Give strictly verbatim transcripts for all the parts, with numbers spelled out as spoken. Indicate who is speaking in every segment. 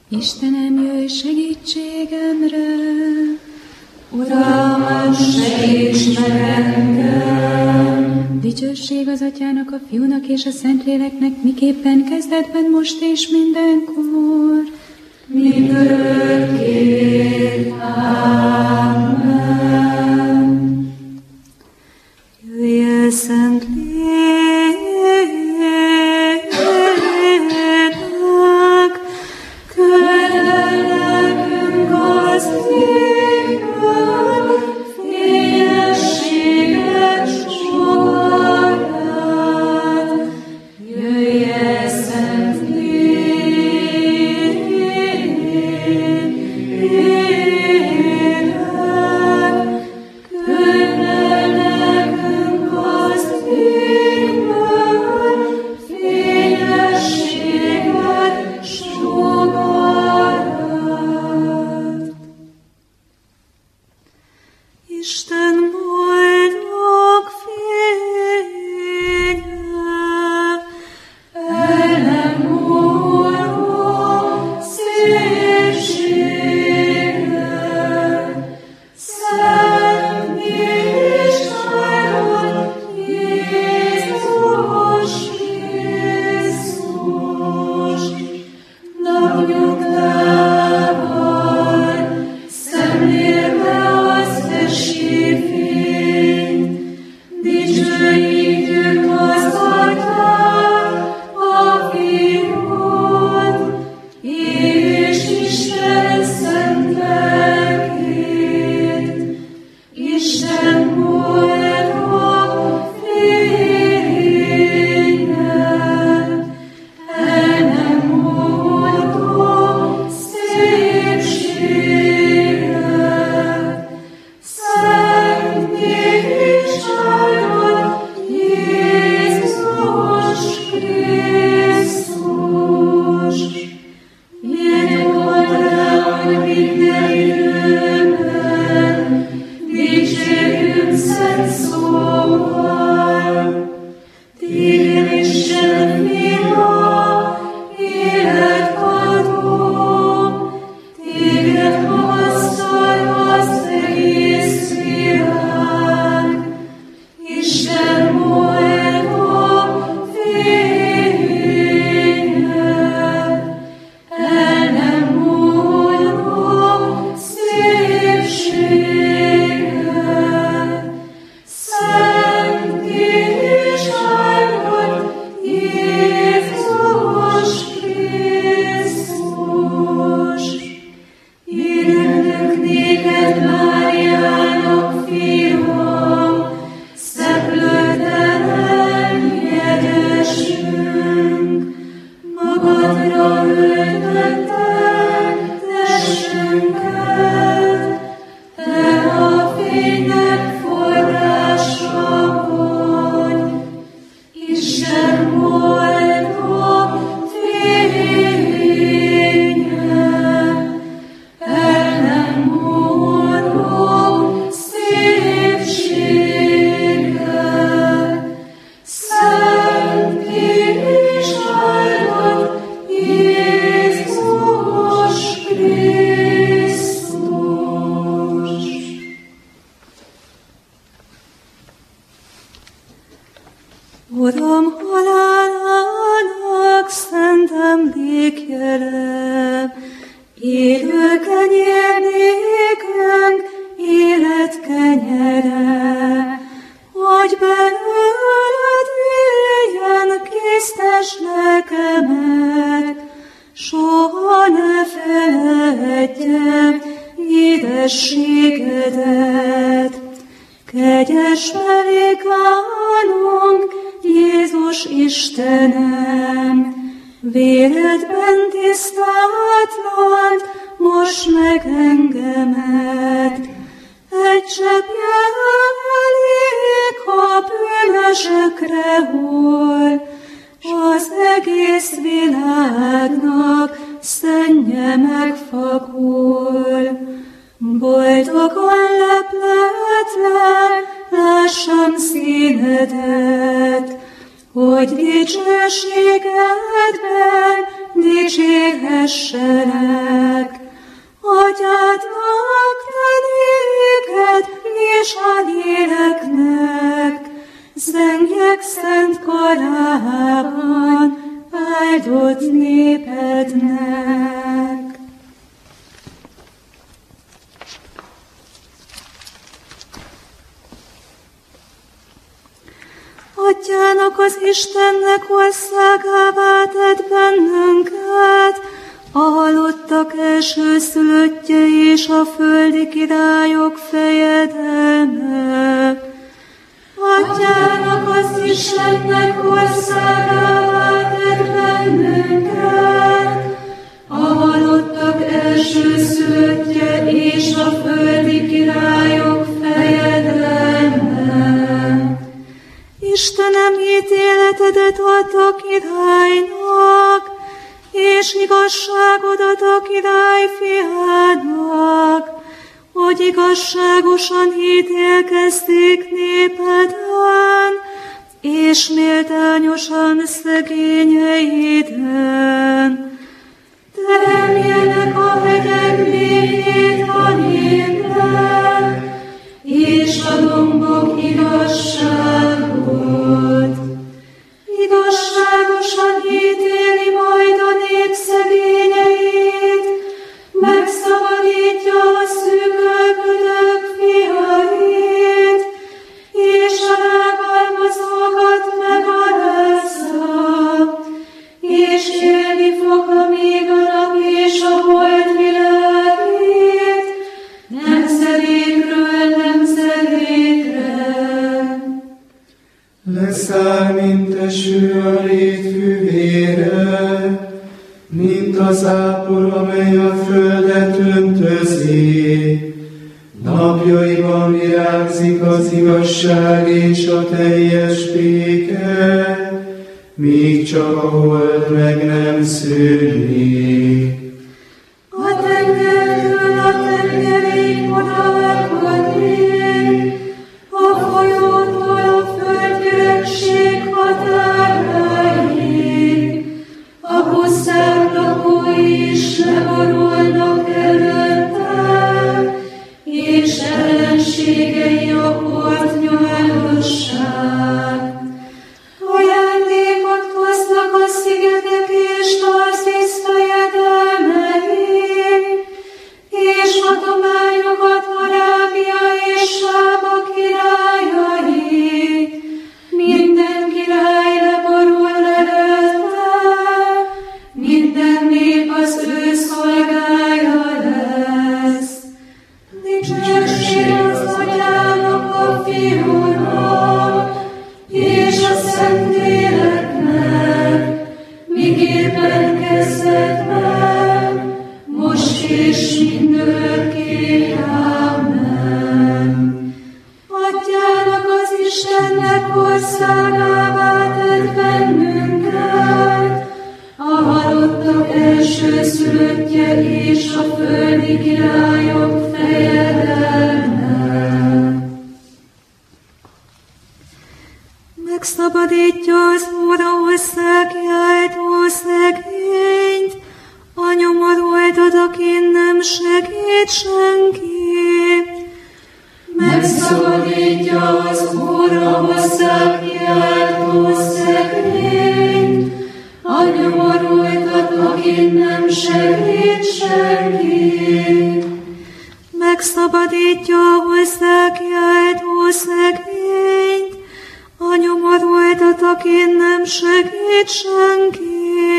Speaker 1: Istenem, jöjj segítségemre!
Speaker 2: Uram, segíts meg engem!
Speaker 1: Dicsőség az Atyának, a Fiúnak és a Szentléleknek, miképpen kezdetben, most és mindenkor.
Speaker 2: Mindörökké. Ámen. Jöjjél, Szentlélek, könyvelj nekünk az égből, fényességet sugarát. Jöjjél, Szentlélek, könyvelj nekünk az égből, fényességet sugarát. Isten boldog fénye, el nem múló szépsége, Szent István, Jézus Krisztus, napnyugtában szemlélve az esélyfényt, dicsőítjük az Atyát, a Fiút, és Isten szent lelkét. Isten boldog fénye, el nem múló szépsége, Szent István, Jézus Krisztus. Miért voltál, hogy minden időben dicsérjünk szent szóval? Téged Isten fia, életadó, téged magasztal az egész világ. Isten boldog fénye, el nem múló szépsége, Szent István, Jézus Krisztus. Írjuk néked, Máriának fiam, szeplőtelen jedesünk, magadra öltötted testünket, te a fénynek forrása vagy. Isten boldog fénye, el nem múló szépsége, Szent István, Jézus Krisztus. Uram, halálának szent emlékjele, élő kenyér nékünk, élet kenyere, hogy belőled éljen késztes lelkemet, soha ne feledjem édességedet. Kegyes velikánunk, Jézus Istenem, véredben tisztátlant, most meg engemet. Egy cseppje elég, ha bűnösökre hull, az egész világnak szennye megfakul. Boldogan lepletlen, lássam színedet, hogy dicsőségedben dicsérhessem vezessenek. Atyádnak te néked és a léleknek, zengjek szent karában, áldott népednek. Atyának, az Istennek országává tett bennünket, a halottak elsőszülöttje és a földi királyok fejedelme. Atyának, az Istennek országává tett bennünket, a halottak elsőszülöttje és a földi királyok fejedelme. Istenem, ítéletedet add a királynak, és igazságodat a király fiának, hogy igazságosan ítélkezzék népeden, és méltányosan szegényeiden. Teremjenek a hegyek mélyét a népnek, és a dombok igazságot. Igazságosan ítéli majd a nép szegényeit, megszabadítja a szűkölködők fiait, és a rágalmazókat megalázza, és élni fog még a nap és a hold világít, nemzedékről nemzedékre.
Speaker 3: Leszáll, mint eső a rét füvére, mint az zápor, amely a földet öntözi. Napjaiban virágzik az igazság és a teljes béke, míg csak a hold meg nem szűnik.
Speaker 2: A tengertől a tengerig oda meghatni, a folyótól a földgyerekség határáig, a puszták lakói is leborulnak előtte, és ellenségei a portnyolcság. Ajándékot hoznak a szigetek és Tarszis fejedelmei, és adományokat Arábia és Sába királyai. Minden király leborul előtte, minden nép az ő szolgája lesz. Dicsőség az Atyának, a Fiúnak, és a Szentléleknek, miképpen kezdetben, most és mindörökké. Ámen. Atyának, az Istennek országává tett bennünket, a halottak elsőszülöttje és a földi királyok fejedelme. Megszabadítja az Úr a hozzákiáltó szegényt, a nyomorultat, akin nem segít senki. Megszabadítja az Úr a hozzákiáltó szegényt, a nyomorultat, akin nem segít senki. Megszabadítja a hozzákiáltó szegényt, a nyomorultat, akin nem segít senki.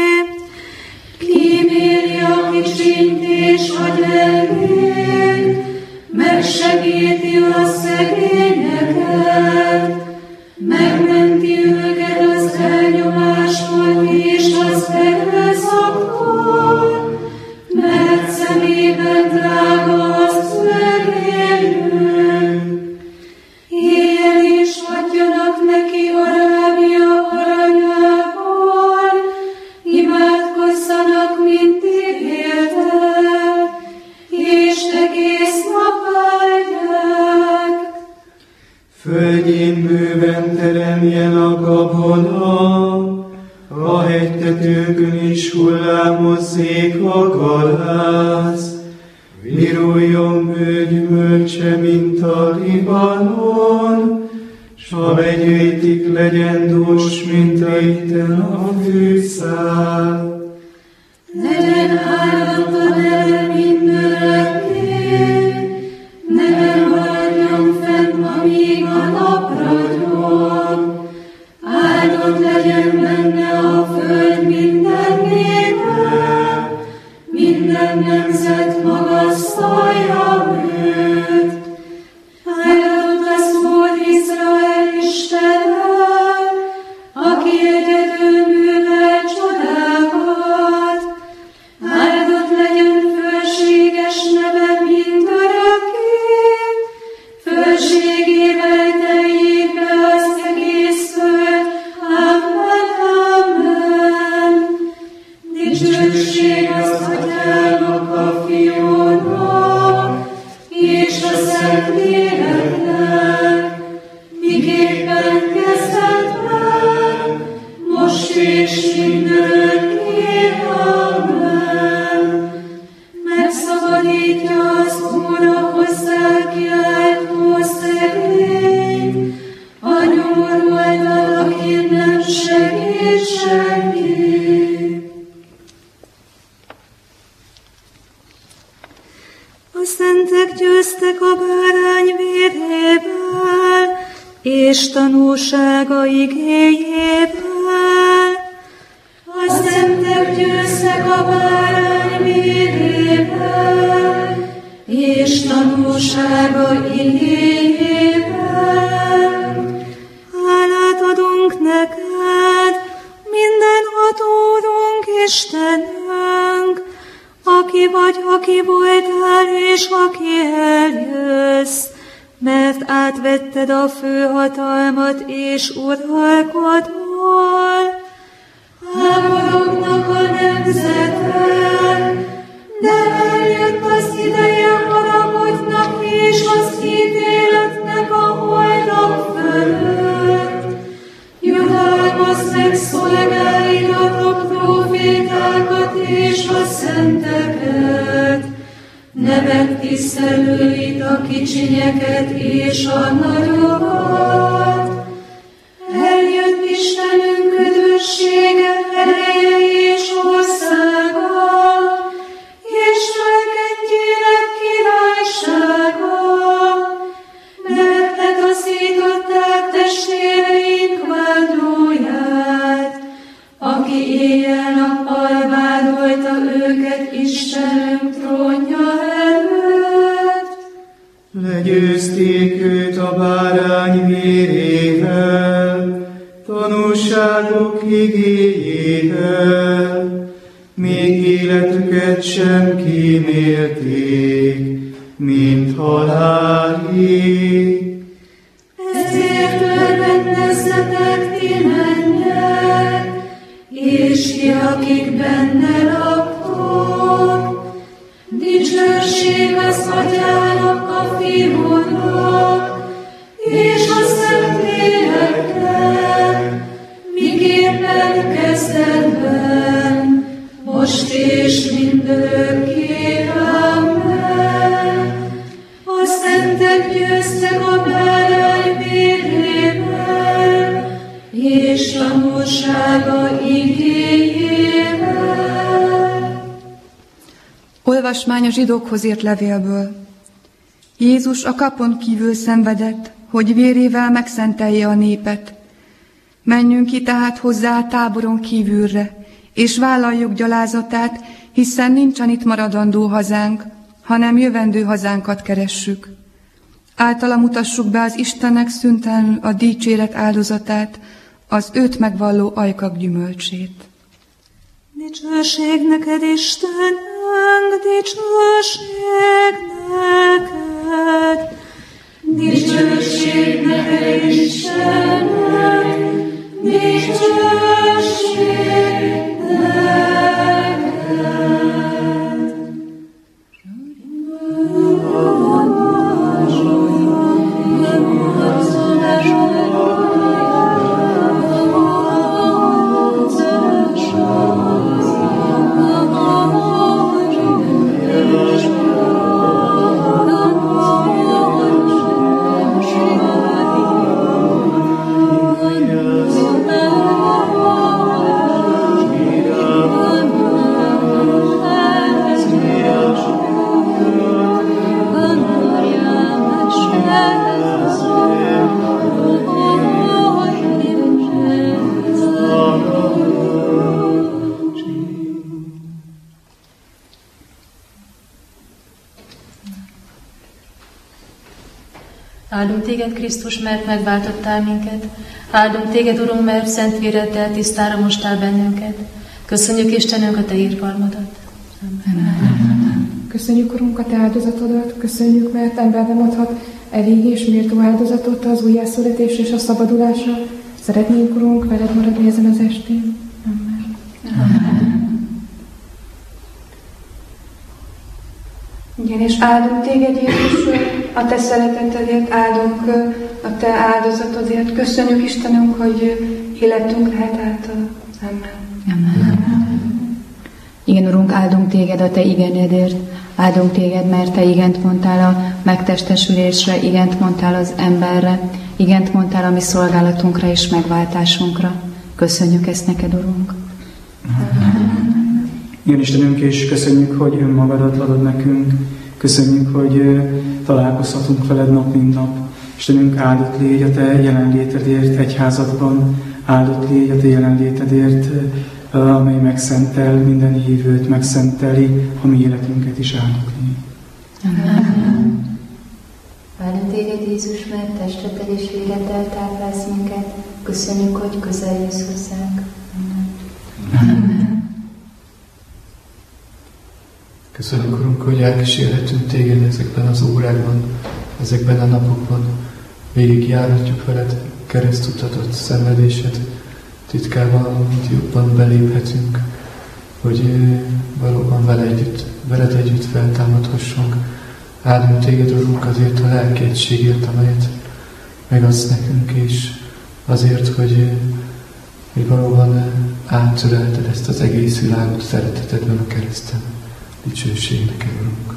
Speaker 2: Kíméli a kicsint és a gyengét, megsegíti a szegényeket, megmenti őket az elnyomásból és az erőszaktól, mert szemében drága az legényünk. Éjjel is adjanak neki Arábia aranyából,
Speaker 3: hozzék a galász, viruljon bő gyümölcse, mint a Libanon, s a begyűjtik, legyen dús, mint a itten a fűszál.
Speaker 2: Legyen áldott a neve mindörökké, neve maradjon fenn, amíg a nap ragyog. Áldott legyen benne a föld minden népe, minden nemzet magasztalja őt. Áldott lesz Úr Izrael Istene, aki egyedül művel csodákat. Áldott legyen fölséges neve mindörökké, fölségével teljék be az egész föld. Amen, amen. Dicsőség az Atyának, a Fiúnak, és a Szentléleknek, miképpen kezdetben, most és mindörökké. Amen. Megszabadítja az Úr a hozzá kiáltó szegényt, a nyomor oldalakin nem segít senki. A szentek győztek a bárány vérével, és tanúsága igéjével. A szentek győztek a bárány vérével, és tanúsága igéjével. Hálát adunk neked, mindenható Úrunk, Istenünk, aki vagy, aki voltál, és aki eljössz, mert átvetted a főhatalmat, és uralkodol. Háborognak a nemzetek, de eljött az ideje haragudnak, és az ítéletnek a holdak fölött. Jutalmazd meg szolgáidat, a profétákat és a szenteket, nevet tisztelőit, a kicsinyeket és a nagyokat. Eljött Istenünk üdvössége, ereje és országa, és felkentjének királysága, mert letaszították testvéreink vádlóját, aki éjjel-nappal vádolta őket Istenünk trónja előtt.
Speaker 3: Legyőzték őt a bárány vérével, tanúságok igéjével, még életüket sem kímélték, mint halálig.
Speaker 2: Ezért örvendezzetek ti mennyek, és ti, akik benne laktok. Dicsőség az Atyának, a Fiúnak, és a Szentléleknek, miképpen kezdetben, most és mindörökké. Amen. A szentek győztek a bárány vérével, és tanúsága igéjével.
Speaker 4: Olvasmány a zsidókhoz írt levélből. Jézus a kapon kívül szenvedett, hogy vérével megszentelje a népet. Menjünk ki tehát hozzá a táboron kívülre, és vállaljuk gyalázatát, hiszen nincsen itt maradandó hazánk, hanem jövendő hazánkat keressük. Általa mutassuk be az Istennek szüntelenül a dicséret áldozatát, az őt megvalló ajkak gyümölcsét.
Speaker 2: Dicsőség neked, Istenünk, dicsőség neked. Dicsőség neked, Istenünk, dicsőség neked. Oh,
Speaker 5: Áldunk téged, Krisztus, mert megváltottál minket. Áldunk téged, Urunk, mert szent véreddel tisztára mostál bennünket. Köszönjük, Istenünk, a te írgalmadat.
Speaker 6: Amen. Köszönjük, Urunk, a te áldozatodat, köszönjük, mert ember nem adhat elég és méltó áldozatot az újjászületés és a szabadulásra. Szeretnénk, Urunk, veled maradni ezen az estén. Amen.
Speaker 4: Amen. Igen, és áldunk téged, Jézus, a te szeretetedért, áldunk a te áldozatodért. Köszönjük, Istenünk, hogy életünk lehet által. Amen.
Speaker 1: Amen. Igen, Urunk, áldunk téged a te igenedért, áldunk téged, mert te igent mondtál a megtestesülésre, igent mondtál az emberre, igent mondtál a mi szolgálatunkra és megváltásunkra. Köszönjük ezt neked, Urunk.
Speaker 3: Igen, Istenünk, és köszönjük, hogy önmagadat adod nekünk. Köszönjük, hogy találkozhatunk veled nap, mint nap. Istenünk, áldott légy a te jelenlétedért egyházadban, áldott légy a te jelenlétedért, amely megszentel minden hívőt, megszenteli a mi életünket is áldokni.
Speaker 1: Amen.
Speaker 7: Áldunk téged, Jézus, mert testeddel és véreddel táplálsz minket. Köszönjük, hogy közel jössz hozzánk. Amen.
Speaker 1: Amen.
Speaker 8: Köszönjük, Urunk, hogy elkísérhetünk téged ezekben az órákban, ezekben a napokban. Végigjárhatjuk veled keresztutatot, szenvedésed titkában, amit jobban beléphetünk, hogy valóban vele együtt, veled együtt feltámadhassunk. Áldunk téged, Urunk, azért a lelki egységért, amelyet megadsz nekünk, és azért, hogy, hogy valóban átszülelted ezt az egész világot szeretetedben a kereszten. Dicsőség neked, Urunk.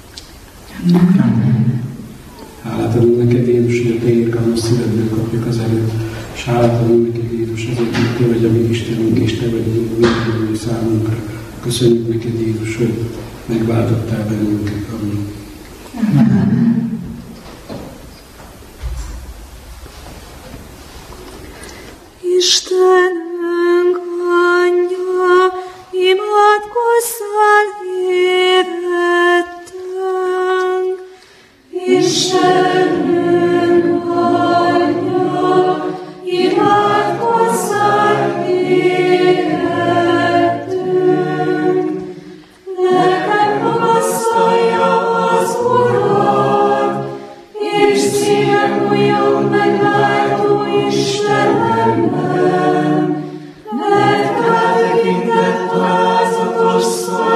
Speaker 1: Amen.
Speaker 9: Hálát adunk neked, Jézus, hogy a te irgalmas szívedből kapjuk az erőt, és hálát adunk neked, Jézus, azért, hogy te vagy a mi Istenünk, és te vagy a mi számunkra. Köszönjük neked, Jézus, hogy megváltottál bennünket. Amen.
Speaker 1: Amen.
Speaker 2: Istenünk anyja, imádkozzál érettünk. Istenünk anyja, imádkozzál érettünk. Lelkem magasztalja az Urat, és szívem újjon megváltó Istenemben, mert rátekintett alázatos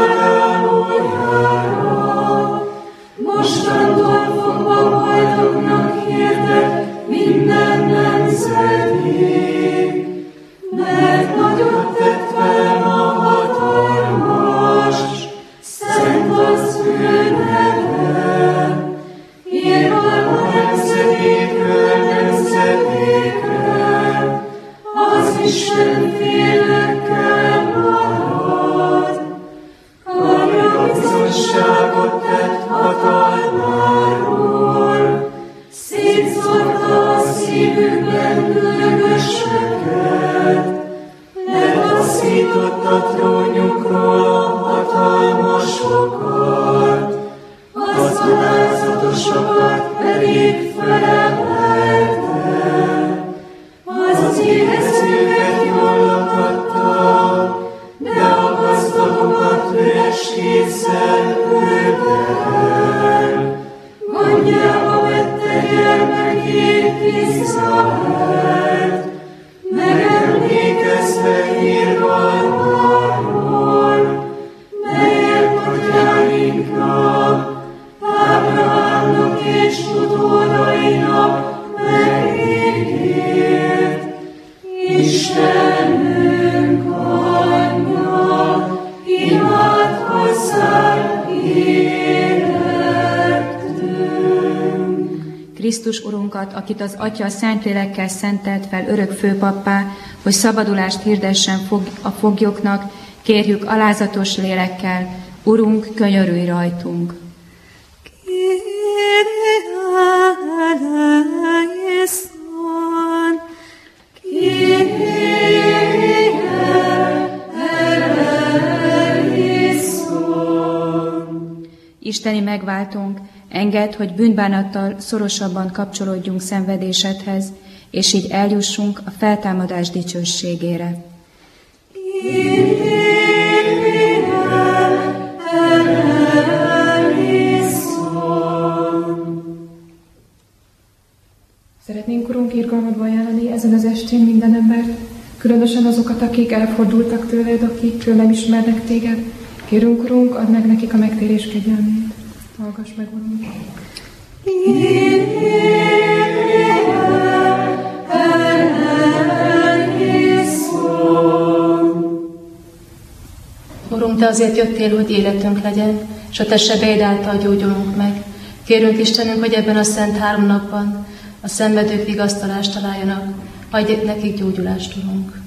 Speaker 2: szolgálójára. Mostantól fogva boldognak hirdet minden nemzedék, mert nagyot tett velem a hatalmas, szent az ő neve. Írva nemzedékről nemzedékre, az Isten félekkel marad. Arra bizonyságot tett hatalmáról, szétszórta a szívükben bűnösöket, letaszította trónjukról a hatalmasokat, az alázatosokat pedig felemelte. Az éhezőket jól lakatta, de a gazdagokat üres kézzel küldte el. Gondjába vette gyermekét Izraelt, megemlékezve irgalmáról, melyet atyáinknak, Ábrahámnak és utódainak megígért. Istenünk anyja, imádkozzál érettünk.
Speaker 1: Krisztus Urunkat, akit az Atya Szentlélekkel szentelt fel örök főpappá, hogy szabadulást hirdessen fog, a foglyoknak, kérjük alázatos lélekkel, Urunk, könyörülj rajtunk! Isteni megváltónk, engedd, hogy bűnbánattal szorosabban kapcsolódjunk szenvedésedhez, és így eljussunk a feltámadás dicsőségére.
Speaker 6: Szeretnénk, Urunk, irgalmadba ajánlani ezen az estén minden embert, különösen azokat, akik elfordultak tőled, akikről nem ismernek téged. Kérünk, Urunk, add meg nekik a megtérés kegyelmét. Hallgass meg, Urunk!
Speaker 5: Urunk, Te azért jöttél, hogy életünk legyen, és a Te sebeid által gyógyulunk meg. Kérünk, Istenünk, hogy ebben a szent három napban a szenvedők vigasztalást találjanak. Adj nekik gyógyulást, Urunk.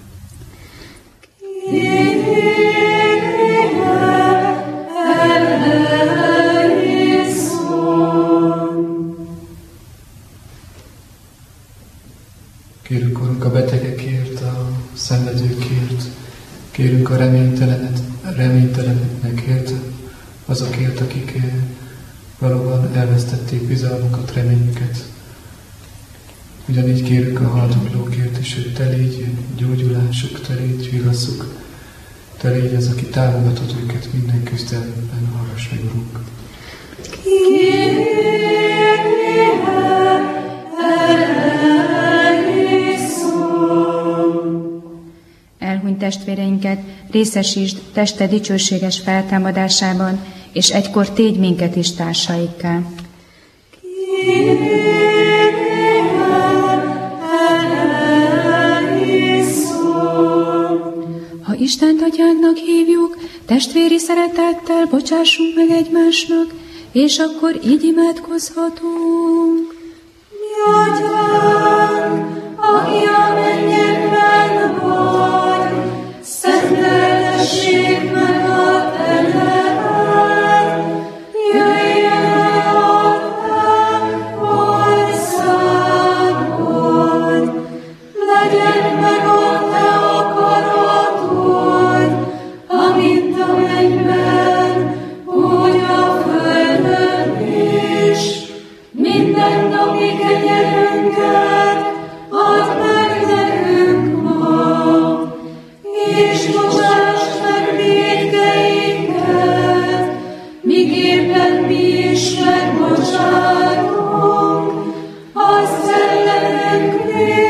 Speaker 8: Kérünk, Urunk, a betegekért, a szenvedőkért, kérünk a reménytelenet, reménytelenekért, azokért, akik valóban elvesztették bizalmukat, reményüket. Ugyanígy kérünk a haldoklókért is, hogy Te légy gyógyulásuk, Te légy vigaszuk, Te légy az, aki támogatod őket minden küzdelemben. Hallgass meg, Urunk!
Speaker 1: Elhunyt testvéreinket részesítsd teste dicsőséges feltámadásában, és egykor tégy minket is társaikká. Ha Istent atyánknak hívjuk, testvéri szeretettel bocsássunk meg egymásnak, és akkor így imádkozhatunk.
Speaker 2: Mi atyánk, aki a mennyekben vagy, szenteltessék meg a Te neved, jöjjön el a Te országod, legyen meg a Te akaratod, amint a mennyben, úgy a földön is. Mindennapi kenyerünket add meg nekünk ma, és bocsásd meg vétkeinket, miképpen mi is megbocsátunk az ellenünk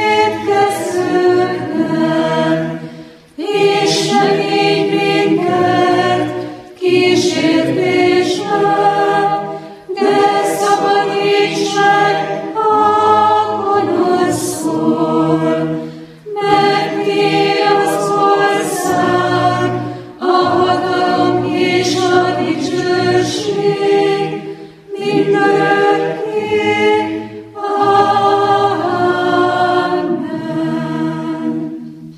Speaker 2: vétkezőknek, és ne védj minket kísértésbe, de szabadíts meg a gonosztól, mert Tiéd az ország, a hatalom és a dicsőség mindörökké. Amen.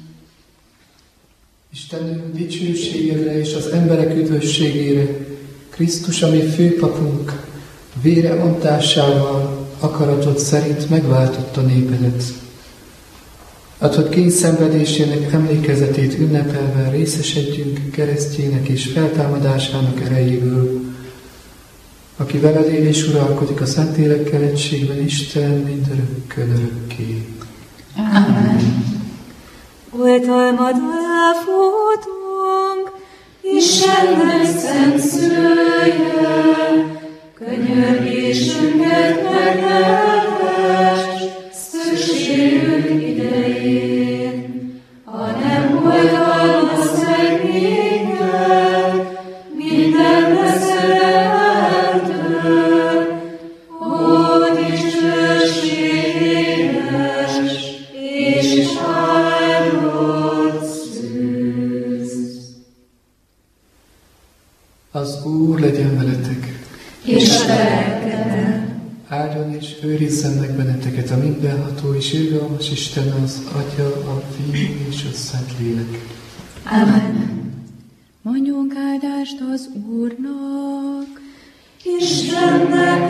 Speaker 8: Istenünk dicsőségedre és az emberek üdvösségére, Krisztus, ami főpapunk, vére ontásával akaratod szerint megváltotta népedet. Add, hogy kényszenvedésének emlékezetét ünnepelve részesedjünk keresztjének és feltámadásának erejéből, aki veled él és uralkodik a Szentlélekkel egységben, Isten mindörökkön örökké.
Speaker 1: Amen.
Speaker 2: Oltalmad alá futunk, Istennek szent szülője, könyörgésünket meghallgass, szükségünk idején. Ha nem oltalmaz meg minket, minden veszedelmeltől, ó, dicsőséges és áldott szűz.
Speaker 8: Az Úr legyen veletek,
Speaker 2: és a lelkeddel.
Speaker 8: áldjon és őrizzen meg benneteket a mindenható és irgalmas Isten, az Atya, a Fiú és a Szentlélek.
Speaker 2: Amen.
Speaker 1: Mondjunk áldást az Úrnak.
Speaker 2: Istennek